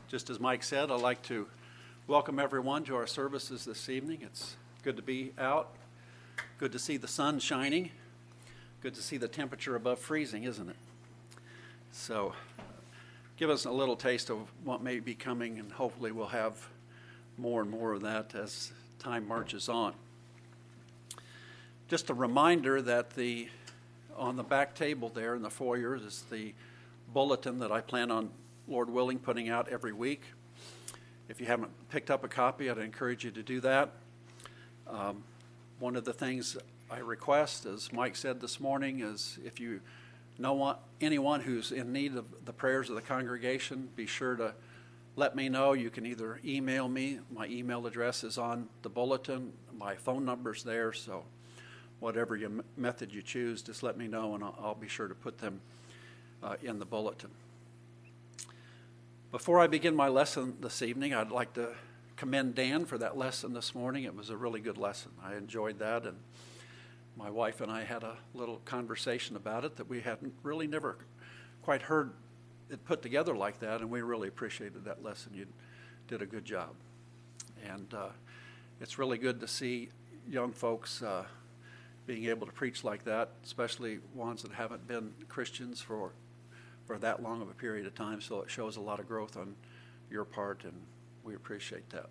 Just as Mike said, I'd like to welcome everyone to our services this evening. It's good to be out, good to see the sun shining, good to see the temperature above freezing, isn't it? So give us a little taste of what may be coming, and hopefully we'll have more and more of that as time marches on. Just a reminder that on the back table there in the foyer is the bulletin that I plan on, Lord willing, putting out every week. If you haven't picked up a copy, I'd encourage you to do that. One of the things I request, as Mike said this morning, is if you know anyone who's in need of the prayers of the congregation, be sure to let me know. You can either email me. My email address is on the bulletin. My phone number's there, so whatever method you choose, just let me know, and I'll be sure to put them in the bulletin. Before I begin my lesson this evening, I'd like to commend Dan for that lesson this morning. It was a really good lesson. I enjoyed that, and my wife and I had a little conversation about it that we hadn't really never quite heard it put together like that, and we really appreciated that lesson. You did a good job. And it's really good to see young folks being able to preach like that, especially ones that haven't been Christians for that long of a period of time, so it shows a lot of growth on your part, and we appreciate that.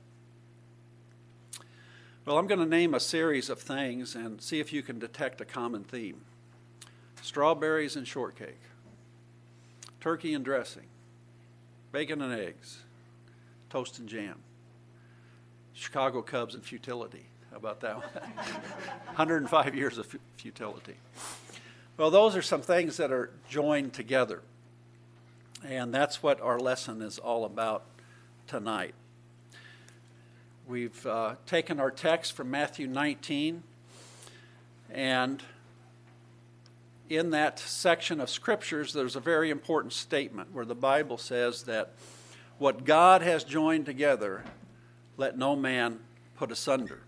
Well, I'm going to name a series of things and see if you can detect a common theme. Strawberries and shortcake, turkey and dressing, bacon and eggs, toast and jam, Chicago Cubs and futility. How about that one? 105 years of futility. Well, those are some things that are joined together. And that's what our lesson is all about tonight. We've taken our text from Matthew 19, and in that section of scriptures, there's a very important statement where the Bible says that what God has joined together, let no man put asunder.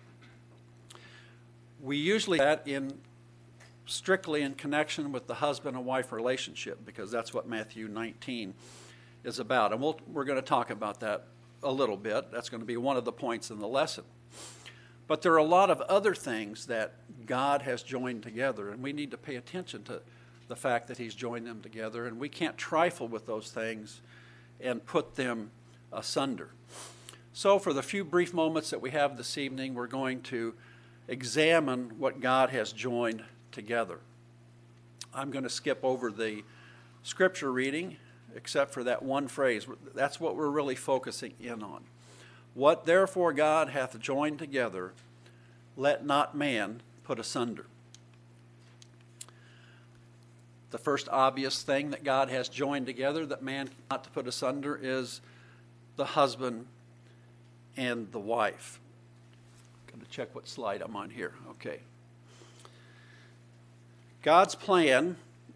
We usually do that strictly in connection with the husband and wife relationship, because that's what Matthew 19 is about. And we're going to talk about that a little bit. That's going to be one of the points in the lesson. But there are a lot of other things that God has joined together, and we need to pay attention to the fact that he's joined them together, and we can't trifle with those things and put them asunder. So for the few brief moments that we have this evening, we're going to examine what God has joined together. I'm going to skip over the scripture reading except for that one phrase. That's what we're really focusing in on. What therefore God hath joined together, let not man put asunder. The first obvious thing that God has joined together that man not to put asunder is the husband and the wife. I'm going to check what slide I'm on here. Okay. God's plan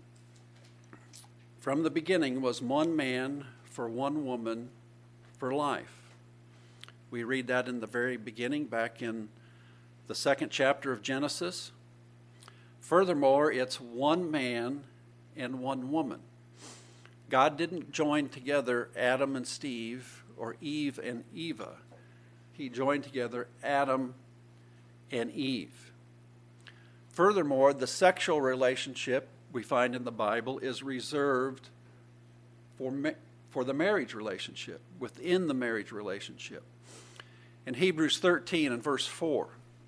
from the beginning was one man for one woman for life. We read that in the very beginning, back in the 2nd chapter of Genesis. Furthermore, it's one man and one woman. God didn't join together Adam and Steve or Eve and Eva. He joined together Adam and Eve. Furthermore, the sexual relationship we find in the Bible is reserved for the marriage relationship, within the marriage relationship. In Hebrews 13 and verse 4,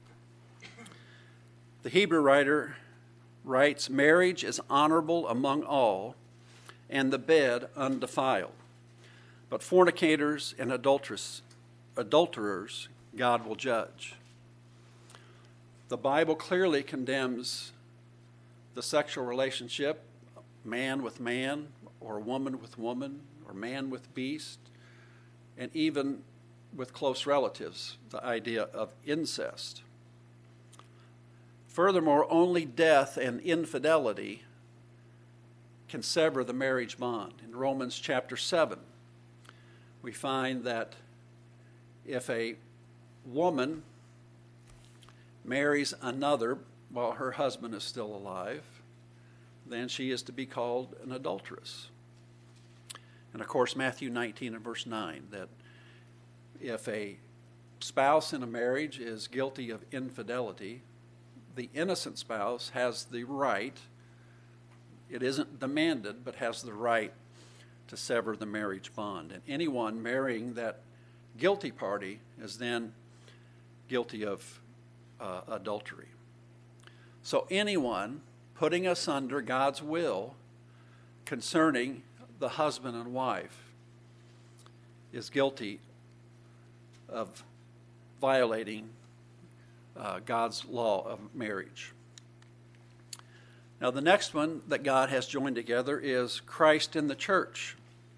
the Hebrew writer writes, "Marriage is honorable among all, and the bed undefiled. But fornicators and adulterers God will judge." The Bible clearly condemns the sexual relationship, man with man, or woman with woman, or man with beast, and even with close relatives, the idea of incest. Furthermore, only death and infidelity can sever the marriage bond. In Romans chapter 7, we find that if a woman marries another while her husband is still alive, then she is to be called an adulteress. And of course, Matthew 19 and verse 9, that if a spouse in a marriage is guilty of infidelity, the innocent spouse has the right, it isn't demanded, but has the right to sever the marriage bond. And anyone marrying that guilty party is then guilty of adultery. So anyone putting asunder God's will concerning the husband and wife is guilty of violating God's law of marriage. Now, the next one that God has joined together is Christ in the church.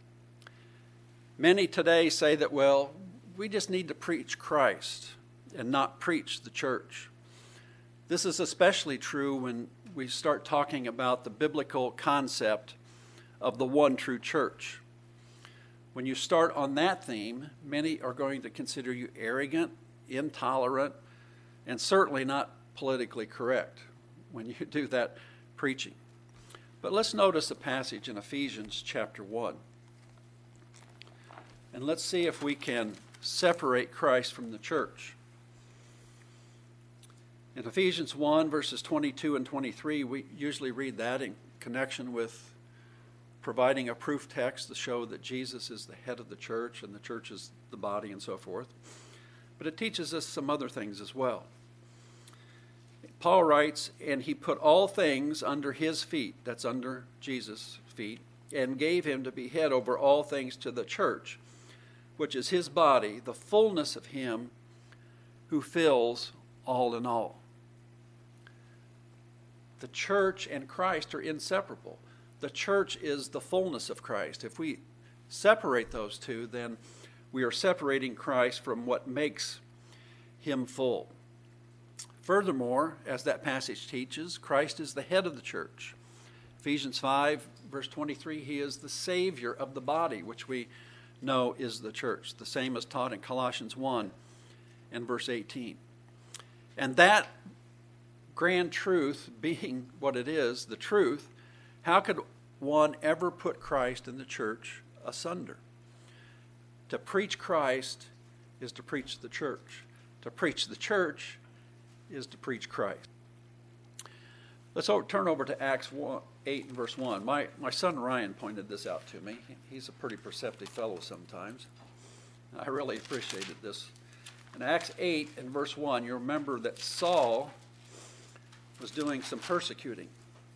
Many today say that, well, we just need to preach Christ and not preach the church. This is especially true when we start talking about the biblical concept of the one true church. When you start on that theme, many are going to consider you arrogant, intolerant, and certainly not politically correct when you do that preaching. But let's notice a passage in Ephesians chapter 1. And let's see if we can separate Christ from the church. In Ephesians 1, verses 22 and 23, we usually read that in connection with providing a proof text to show that Jesus is the head of the church and the church is the body and so forth. But it teaches us some other things as well. Paul writes, and he put all things under his feet, that's under Jesus' feet, and gave him to be head over all things to the church, which is his body, the fullness of him who fills all in all. The church and Christ are inseparable. The church is the fullness of Christ. If we separate those two, then we are separating Christ from what makes him full. Furthermore, as that passage teaches, Christ is the head of the church. Ephesians 5, verse 23, he is the Savior of the body, which we know is the church. The same is taught in Colossians 1 and verse 18. And that grand truth being what it is, the truth, how could one ever put Christ and the church asunder? To preach Christ is to preach the church. To preach the church is to preach Christ. Let's turn over to Acts 8 and verse 1. My son Ryan pointed this out to me. He's a pretty perceptive fellow sometimes. I really appreciated this. In Acts 8 and verse 1, you remember that Saul was doing some persecuting.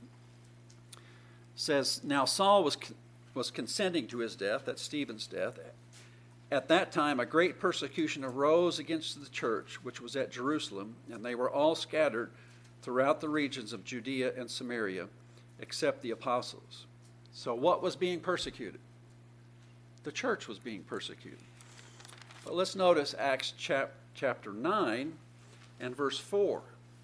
It says, now Saul was consenting to his death, that's Stephen's death. At that time, a great persecution arose against the church, which was at Jerusalem, and they were all scattered throughout the regions of Judea and Samaria, except the apostles. So what was being persecuted? The church was being persecuted. But let's notice Acts chapter 9 and verse 4.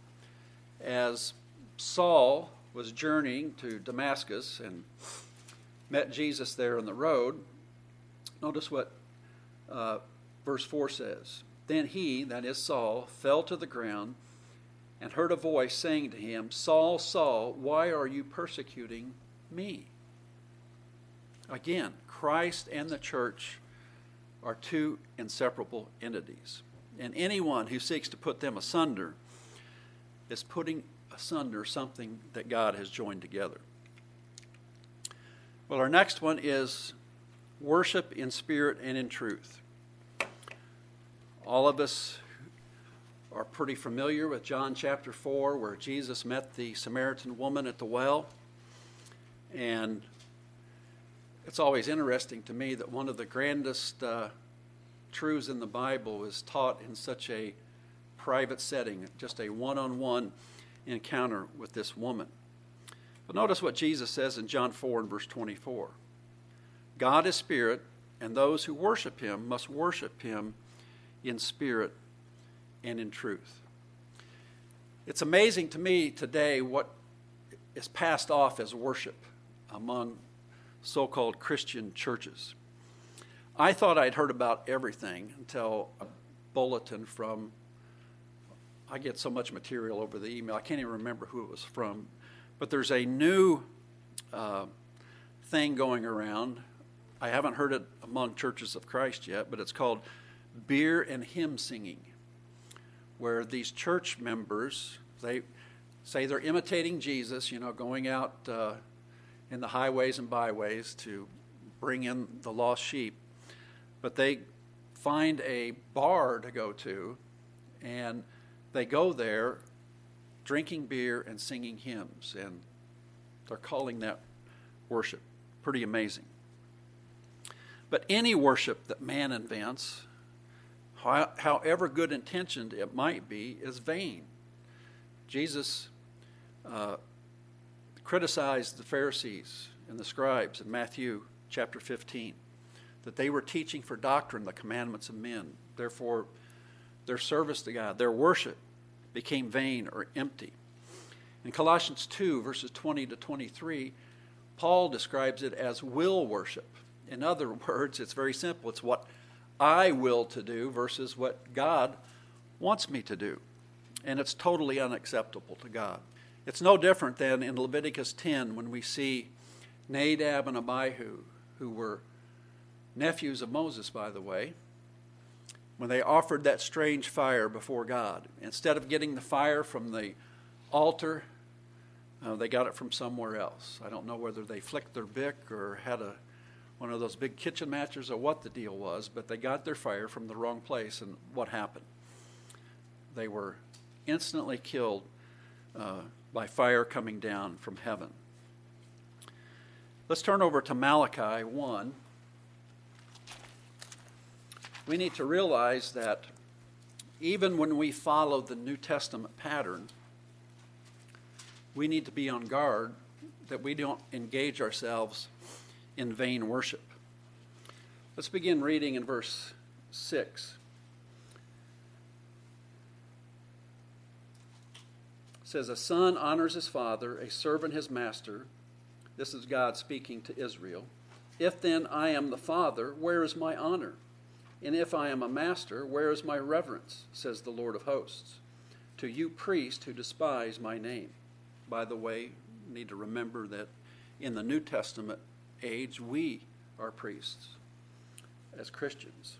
As Saul was journeying to Damascus and met Jesus there on the road, notice what verse 4 says. Then he, that is Saul, fell to the ground and heard a voice saying to him, Saul, Saul, why are you persecuting me? Again, Christ and the church are two inseparable entities. And anyone who seeks to put them asunder is putting asunder something that God has joined together. Well, our next one is worship in spirit and in truth. All of us are pretty familiar with John chapter 4, where Jesus met the Samaritan woman at the well. And it's always interesting to me that one of the grandest truths in the Bible is taught in such a private setting, just a one-on-one encounter with this woman. But notice what Jesus says in John 4 and verse 24. God is spirit, and those who worship him must worship him in spirit and in truth. It's amazing to me today what is passed off as worship among so-called Christian churches. I thought I'd heard about everything until a bulletin from, I get so much material over the email, I can't even remember who it was from, but there's a new thing going around. I haven't heard it among churches of Christ yet, but it's called beer and hymn singing, where these church members, they say they're imitating Jesus, going out in the highways and byways to bring in the lost sheep. But they find a bar to go to, and they go there drinking beer and singing hymns, and they're calling that worship. Pretty amazing. But any worship that man invents, however good intentioned it might be, is vain. Jesus criticized the Pharisees and the scribes in Matthew chapter 15, that they were teaching for doctrine the commandments of men. Therefore, their service to God, their worship, became vain or empty. In Colossians 2, verses 20 to 23, Paul describes it as will worship. In other words, it's very simple. It's what I will to do versus what God wants me to do. And it's totally unacceptable to God. It's no different than in Leviticus 10 when we see Nadab and Abihu, who were nephews of Moses, by the way, when they offered that strange fire before God. Instead of getting the fire from the altar, they got it from somewhere else. I don't know whether they flicked their Bic or had one of those big kitchen matches or what the deal was, but they got their fire from the wrong place, and what happened? They were instantly killed by fire coming down from heaven. Let's turn over to Malachi 1. We need to realize that even when we follow the New Testament pattern, we need to be on guard that we don't engage ourselves in vain worship. Let's begin reading in verse 6. It says, "A son honors his father, a servant his master." This is God speaking to Israel. "If then I am the father, where is my honor? And if I am a master, where is my reverence? Says the Lord of hosts. To you priests who despise my name." By the way, you need to remember that in the New Testament age, we are priests as Christians.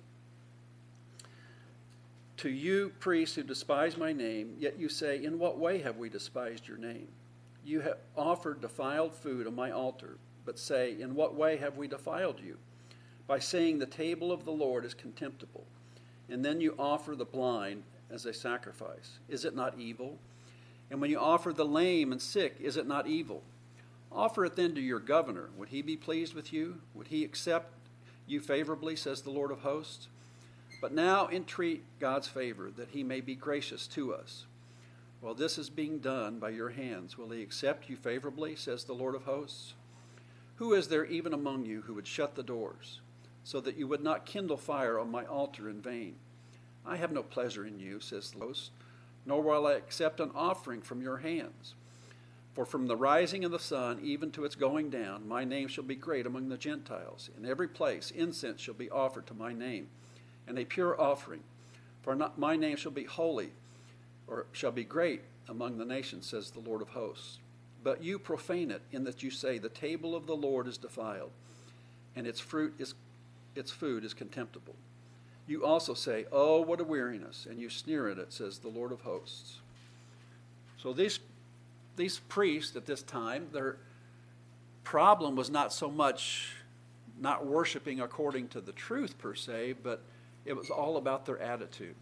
"To you priests who despise my name, yet you say, in what way have we despised your name? You have offered defiled food on my altar, but say, in what way have we defiled you? By saying the table of the Lord is contemptible, and then you offer the blind as a sacrifice. Is it not evil? And when you offer the lame and sick, is it not evil? Offer it then to your governor. Would he be pleased with you? Would he accept you favorably, says the Lord of hosts? But now entreat God's favor, that he may be gracious to us. While this is being done by your hands, will he accept you favorably, says the Lord of hosts? Who is there even among you who would shut the doors, so that you would not kindle fire on my altar in vain? I have no pleasure in you, says the host, nor will I accept an offering from your hands. For from the rising of the sun even to its going down, my name shall be great among the Gentiles. In every place incense shall be offered to my name, and a pure offering. For my name shall be holy, or shall be great among the nations, says the Lord of hosts. But you profane it, in that you say, the table of the Lord is defiled, and its food is contemptible. You also say, oh, what a weariness, and you sneer at it, says the Lord of hosts. So these priests at this time, their problem was not so much not worshiping according to the truth per se, but it was all about their attitude.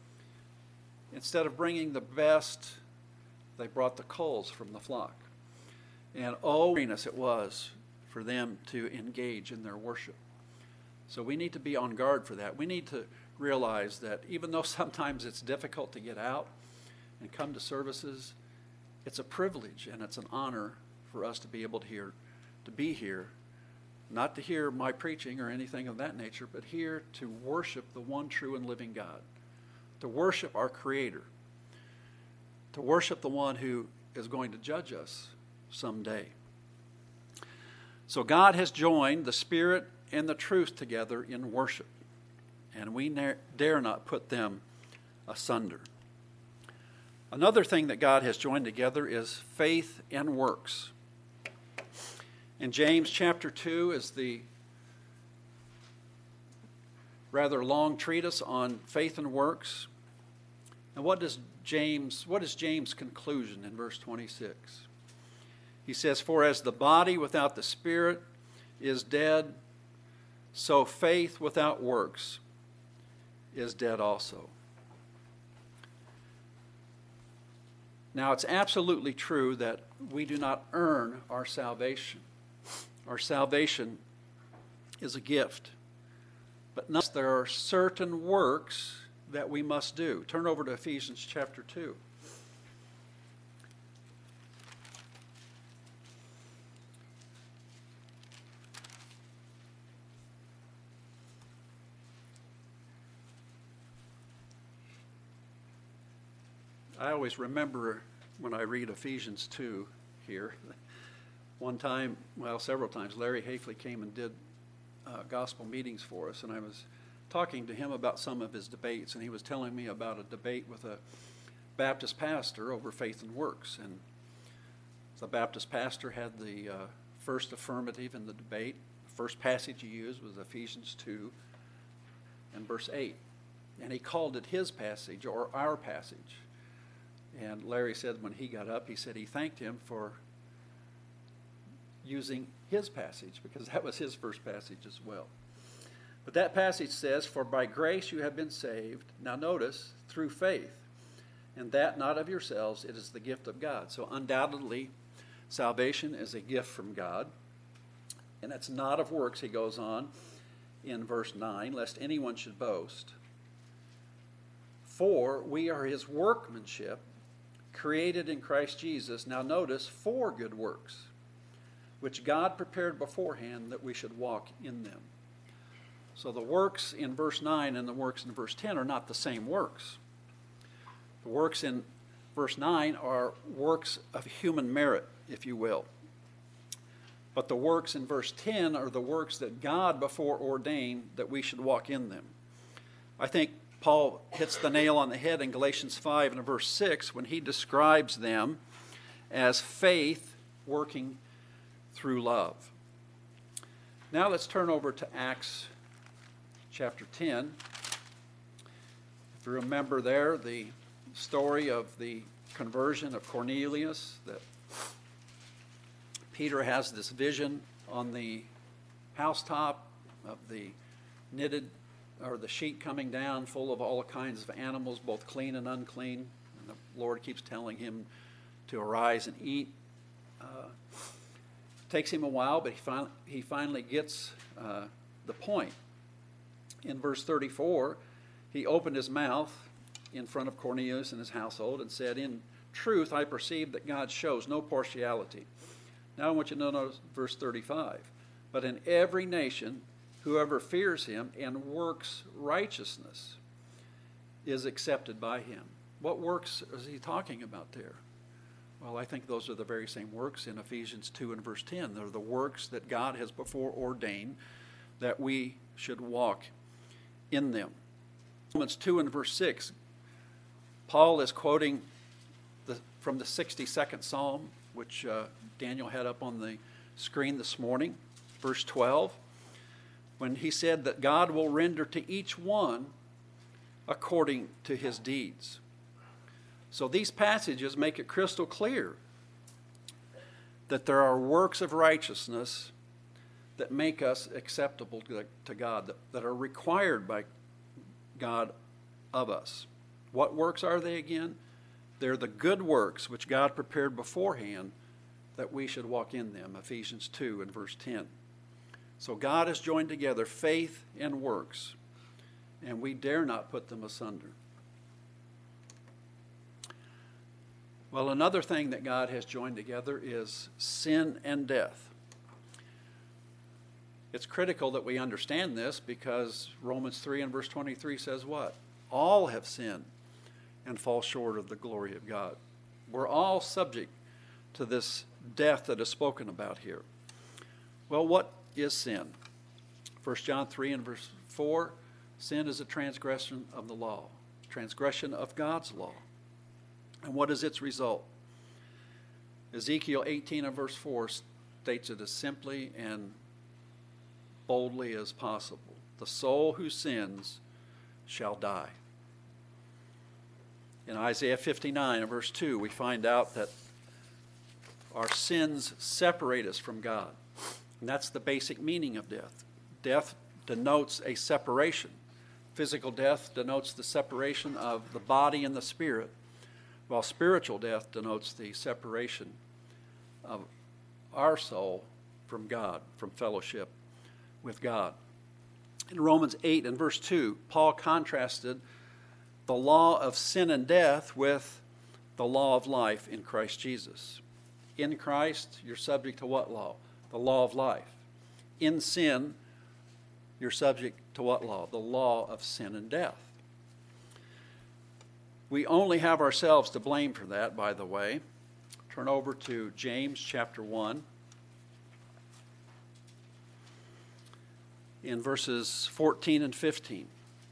Instead of bringing the best, they brought the culls from the flock. And oh, weariness it was for them to engage in their worship. So we need to be on guard for that. We need to realize that even though sometimes it's difficult to get out and come to services, it's a privilege and it's an honor for us to be able to be here, not to hear my preaching or anything of that nature, but here to worship the one true and living God, to worship our Creator, to worship the one who is going to judge us someday. So God has joined the Spirit and the truth together in worship, and we dare not put them asunder. Another thing that God has joined together is faith and works. In James chapter 2 is the rather long treatise on faith and works. And what is James' conclusion in verse 26? He says, "For as the body without the spirit is dead, so faith without works is dead also." Now, it's absolutely true that we do not earn our salvation. Our salvation is a gift. But nonetheless, there are certain works that we must do. Turn over to Ephesians chapter 2. I always remember when I read Ephesians 2 here. One time, well, several times, Larry Hafley came and did gospel meetings for us, and I was talking to him about some of his debates, and he was telling me about a debate with a Baptist pastor over faith and works. And the Baptist pastor had the first affirmative in the debate. The first passage he used was Ephesians 2 and verse 8. And he called it his passage or our passage. And Larry said when he got up, he said he thanked him for using his passage because that was his first passage as well. But that passage says, "For by grace you have been saved," now notice, "through faith, and that not of yourselves, it is the gift of God." So undoubtedly, salvation is a gift from God, and it's not of works, he goes on in verse 9, "lest anyone should boast. For we are his workmanship, created in Christ Jesus," now notice, "for good works, which God prepared beforehand that we should walk in them." So the works in verse 9 and the works in verse 10 are not the same works. The works in verse 9 are works of human merit, if you will. But the works in verse 10 are the works that God before ordained that we should walk in them. I think Paul hits the nail on the head in Galatians 5 and verse 6 when he describes them as faith working through love. Now let's turn over to Acts chapter 10. If you remember there, the story of the conversion of Cornelius, that Peter has this vision on the housetop of the knitted or the sheet coming down full of all kinds of animals, both clean and unclean. And the Lord keeps telling him to arise and eat. Takes him a while, but he finally gets the point. In verse 34, he opened his mouth in front of Cornelius and his household and said, "In truth, I perceive that God shows no partiality." Now I want you to notice verse 35. "But in every nation, whoever fears him and works righteousness is accepted by him." What works is he talking about there? Well, I think those are the very same works in Ephesians 2 and verse 10. They're the works that God has before ordained that we should walk in them. Romans 2 and verse 6, Paul is quoting from the 62nd Psalm, which Daniel had up on the screen this morning, verse 12, when he said that God will render to each one according to his deeds. So these passages make it crystal clear that there are works of righteousness that make us acceptable to God, that are required by God of us. What works are they again? They're the good works which God prepared beforehand that we should walk in them, Ephesians 2 and verse 10. So God has joined together faith and works, and we dare not put them asunder. Well, another thing that God has joined together is sin and death. It's critical that we understand this because Romans 3 and verse 23 says what? All have sinned and fall short of the glory of God. We're all subject to this death that is spoken about here. Well, what is sin? 1 John 3 and verse 4, sin is a transgression of the law, transgression of God's law. And what is its result? Ezekiel 18 and verse 4 states it as simply and boldly as possible. The soul who sins shall die. In Isaiah 59 and verse 2, we find out that our sins separate us from God. And that's the basic meaning of death. Death denotes a separation. Physical death denotes the separation of the body and the spirit, while spiritual death denotes the separation of our soul from God, from fellowship with God. In Romans 8 and verse 2, Paul contrasted the law of sin and death with the law of life in Christ Jesus. In Christ, you're subject to what law? The law of life. In sin, you're subject to what law? The law of sin and death. We only have ourselves to blame for that, by the way. Turn over to James chapter 1. In verses 14 and 15.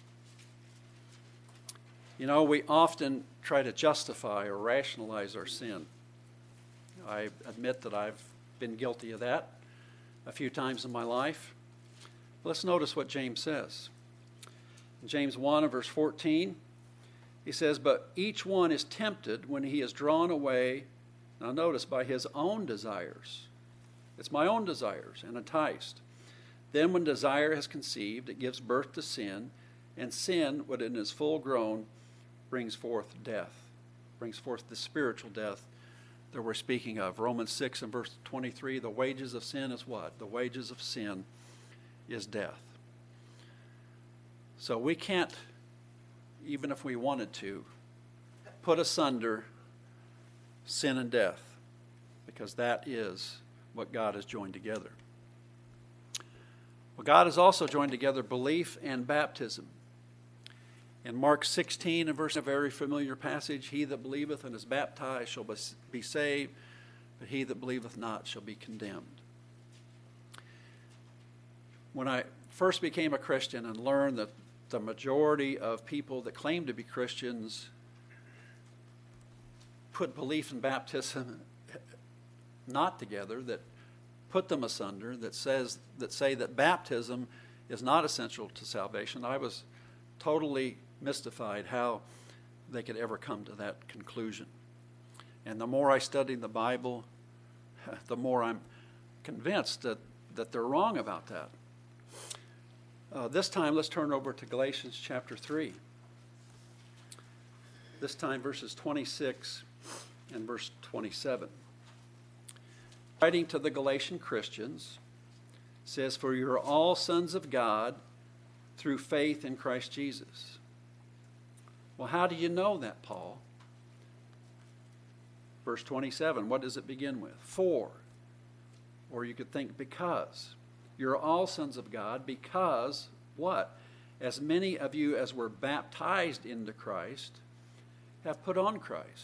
You know, we often try to justify or rationalize our sin. I admit that I've been guilty of that a few times in my life. Let's notice what James says. In James 1 and verse 14, he says, "But each one is tempted when he is drawn away," now notice, "by his own desires." It's my own desires, "and enticed. Then when desire has conceived, it gives birth to sin, and sin, when it is full grown, brings forth death," brings forth the spiritual death that we're speaking of. Romans 6 and verse 23, the wages of sin is what? The wages of sin is death. So we can't, even if we wanted to, put asunder sin and death, because that is what God has joined together. Well, God has also joined together belief and baptism. In Mark 16, a verse, a very familiar passage, "He that believeth and is baptized shall be saved, but he that believeth not shall be condemned." When I first became a Christian and learned that the majority of people that claim to be Christians put belief and baptism not together, that put them asunder, that say that baptism is not essential to salvation, I was totally mystified how they could ever come to that conclusion. And the more I study the Bible, the more I'm convinced that they're wrong about that. This time, let's turn over to Galatians chapter 3. This time, verses 26 and verse 27. Writing to the Galatian Christians, says, "For you are all sons of God through faith in Christ Jesus." Well, how do you know that, Paul? Verse 27, what does it begin with? For, or you could think because. You're all sons of God because, what? As many of you as were baptized into Christ have put on Christ.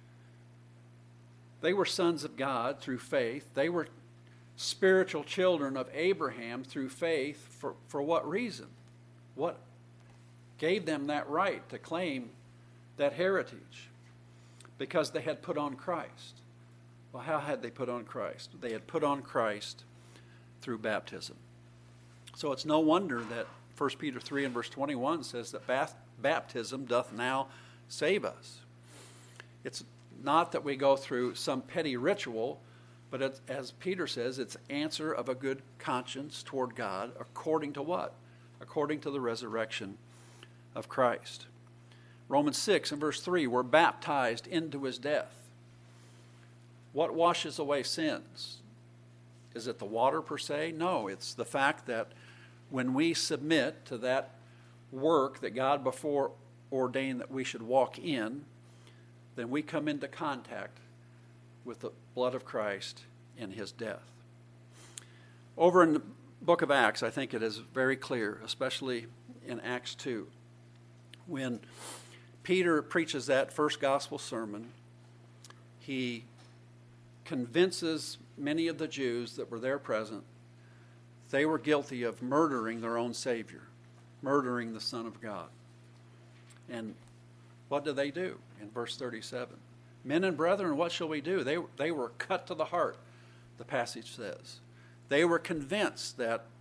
They were sons of God through faith. They were spiritual children of Abraham through faith. For what reason? What gave them that right to claim that heritage? Because they had put on Christ. Well, how had they put on Christ? They had put on Christ through baptism. So it's no wonder that 1 Peter 3 and verse 21 says that baptism doth now save us. It's not that we go through some petty ritual, but it's, as Peter says, it's answer of a good conscience toward God according to what? According to the resurrection of Christ. Romans 6 and verse 3, we're baptized into his death. What washes away sins? Is it the water per se? No, it's the fact that when we submit to that work that God before ordained that we should walk in, then we come into contact with the blood of Christ in his death. Over in the book of Acts, I think it is very clear, especially in Acts 2, when Peter preaches that first gospel sermon, he convinces many of the Jews that were there present they were guilty of murdering their own Savior, murdering the Son of God. And what do? In verse 37, "Men and brethren, what shall we do?" They were cut to the heart, the passage says. They were convinced that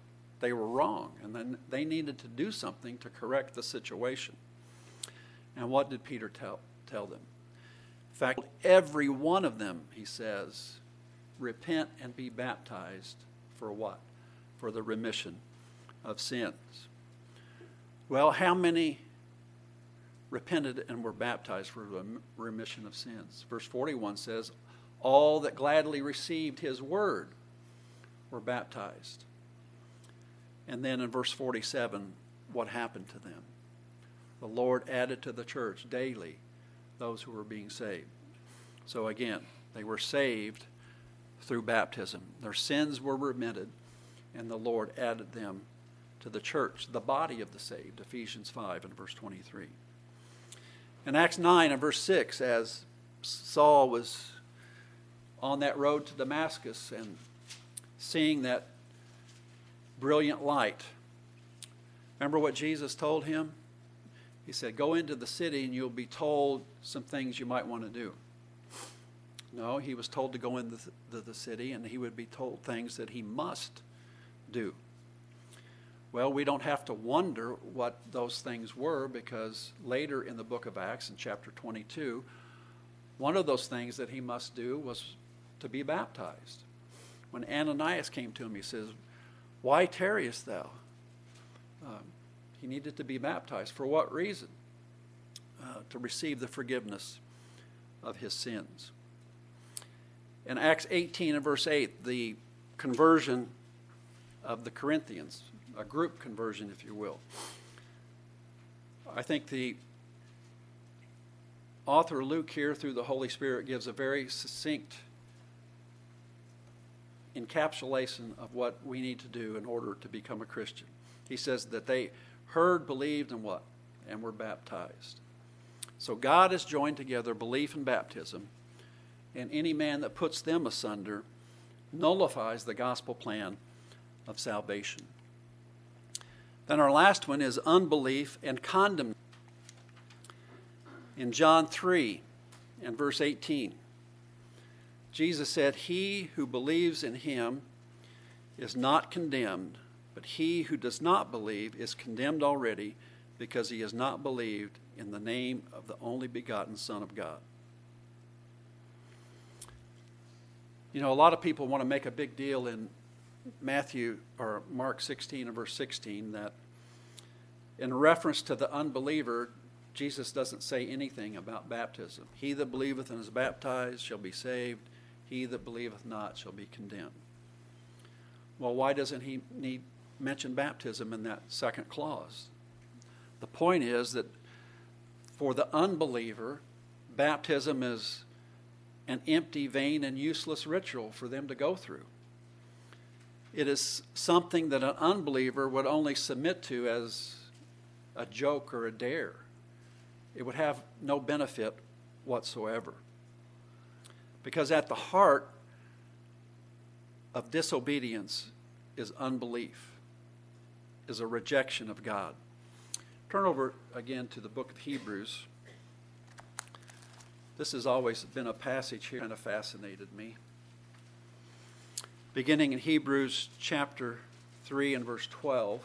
they were wrong, and then they needed to do something to correct the situation. And what did Peter tell them? In fact, every one of them, he says, repent and be baptized for what? For the remission of sins. Well, how many repented and were baptized for the remission of sins? Verse 41 says, all that gladly received his word were baptized. And then in verse 47, what happened to them? The Lord added to the church daily those who were being saved. So again, they were saved through baptism. Their sins were remitted, and the Lord added them to the church, the body of the saved, Ephesians 5 and verse 23. In Acts 9 and verse 6, as Saul was on that road to Damascus and seeing that brilliant light, remember what Jesus told him? He said, go into the city and you'll be told some things you might want to do. No, he was told to go into the city and he would be told things that he must do. Well, we don't have to wonder what those things were, because later in the book of Acts, in chapter 22, one of those things that he must do was to be baptized. When Ananias came to him, he says, why tarriest thou? He needed to be baptized. For what reason? To receive the forgiveness of his sins. In Acts 18 and verse 8, the conversion of the Corinthians, a group conversion, if you will. I think the author Luke here, through the Holy Spirit, gives a very succinct encapsulation of what we need to do in order to become a Christian. He says that they heard, believed, and what? And were baptized. So God has joined together belief and baptism, and any man that puts them asunder nullifies the gospel plan of salvation. Then our last one is unbelief and condemnation. In John 3 and verse 18, Jesus said, he who believes in him is not condemned, but he who does not believe is condemned already, because he has not believed in the name of the only begotten Son of God. You know, a lot of people want to make a big deal in Mark 16 and verse 16 that in reference to the unbeliever, Jesus doesn't say anything about baptism. He that believeth and is baptized shall be saved. He that believeth not shall be condemned. Well, why doesn't he mention baptism in that second clause? The point is that for the unbeliever, baptism is an empty, vain, and useless ritual for them to go through. It is something that an unbeliever would only submit to as a joke or a dare. It would have no benefit whatsoever. Because at the heart of disobedience is unbelief, is a rejection of God. Turn over again to the book of Hebrews. This has always been a passage here that kind of fascinated me. Beginning in Hebrews chapter 3 and verse 12.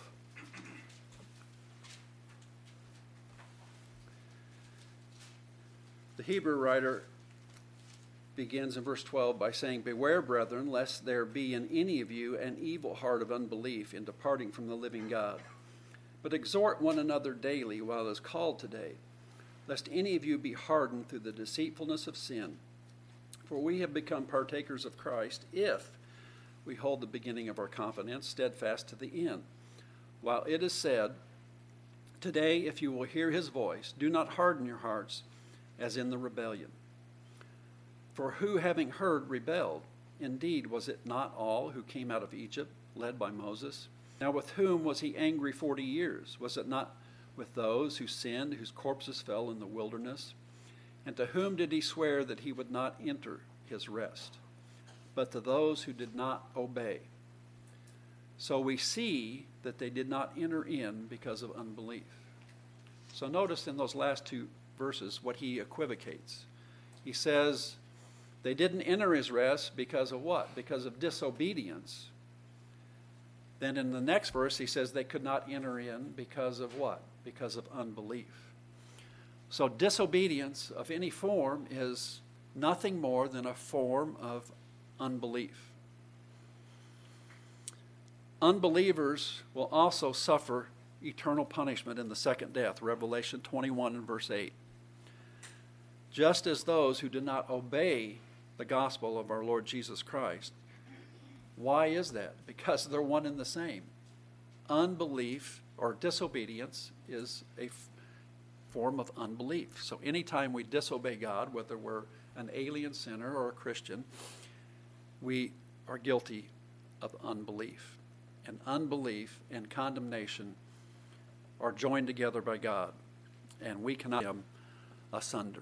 The Hebrew writer begins in verse 12 by saying, beware, brethren, lest there be in any of you an evil heart of unbelief in departing from the living God. But exhort one another daily while it is called today, lest any of you be hardened through the deceitfulness of sin. For we have become partakers of Christ if we hold the beginning of our confidence steadfast to the end. While it is said, today, if you will hear his voice, do not harden your hearts as in the rebellion. For who, having heard, rebelled? Indeed, was it not all who came out of Egypt, led by Moses? Now with whom was he angry 40 years? Was it not with those who sinned, whose corpses fell in the wilderness? And to whom did he swear that he would not enter his rest? But to those who did not obey. So we see that they did not enter in because of unbelief. So notice in those last two verses what he equivocates. He says they didn't enter his rest because of what? Because of disobedience. Then in the next verse, he says they could not enter in because of what? Because of unbelief. So disobedience of any form is nothing more than a form of unbelief. Unbelievers will also suffer eternal punishment in the second death, Revelation 21 and verse 8. Just as those who did not obey the gospel of our Lord Jesus Christ. Why is that? Because they're one and the same. Unbelief or disobedience is a form of unbelief. So anytime we disobey God, whether we're an alien sinner or a Christian, we are guilty of unbelief. And unbelief and condemnation are joined together by God, and we cannot them asunder.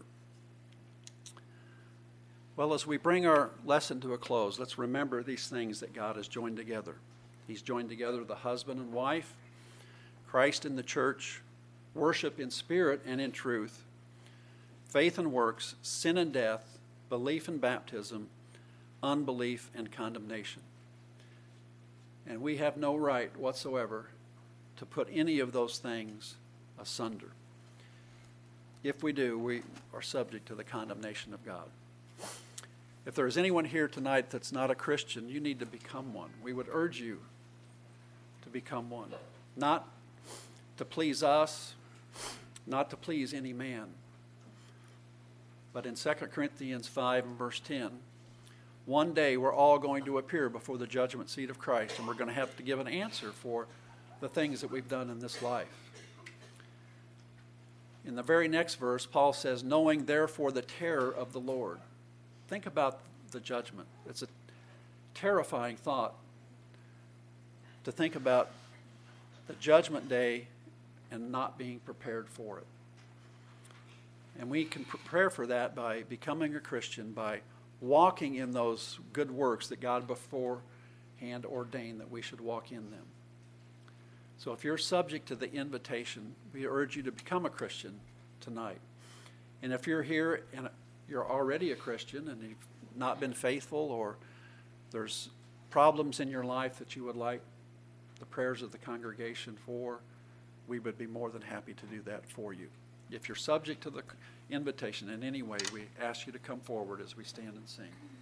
Well, as we bring our lesson to a close, let's remember these things that God has joined together. He's joined together the husband and wife, Christ in the church, worship in spirit and in truth, faith and works, sin and death, belief and baptism, unbelief and condemnation. And we have no right whatsoever to put any of those things asunder. If we do, we are subject to the condemnation of God. If there is anyone here tonight that's not a Christian, you need to become one. We would urge you to become one. Not to please us, not to please any man. But in 2 Corinthians 5 and verse 10, one day we're all going to appear before the judgment seat of Christ, and we're going to have to give an answer for the things that we've done in this life. In the very next verse, Paul says, knowing therefore the terror of the Lord. Think about the judgment. It's a terrifying thought to think about the judgment day and not being prepared for it. And we can prepare for that by becoming a Christian, by walking in those good works that God beforehand ordained that we should walk in them. So if you're subject to the invitation, we urge you to become a Christian tonight. And if you're here and you're already a Christian and you've not been faithful, or there's problems in your life that you would like the prayers of the congregation for, we would be more than happy to do that for you. If you're subject to the invitation in any way, we ask you to come forward as we stand and sing.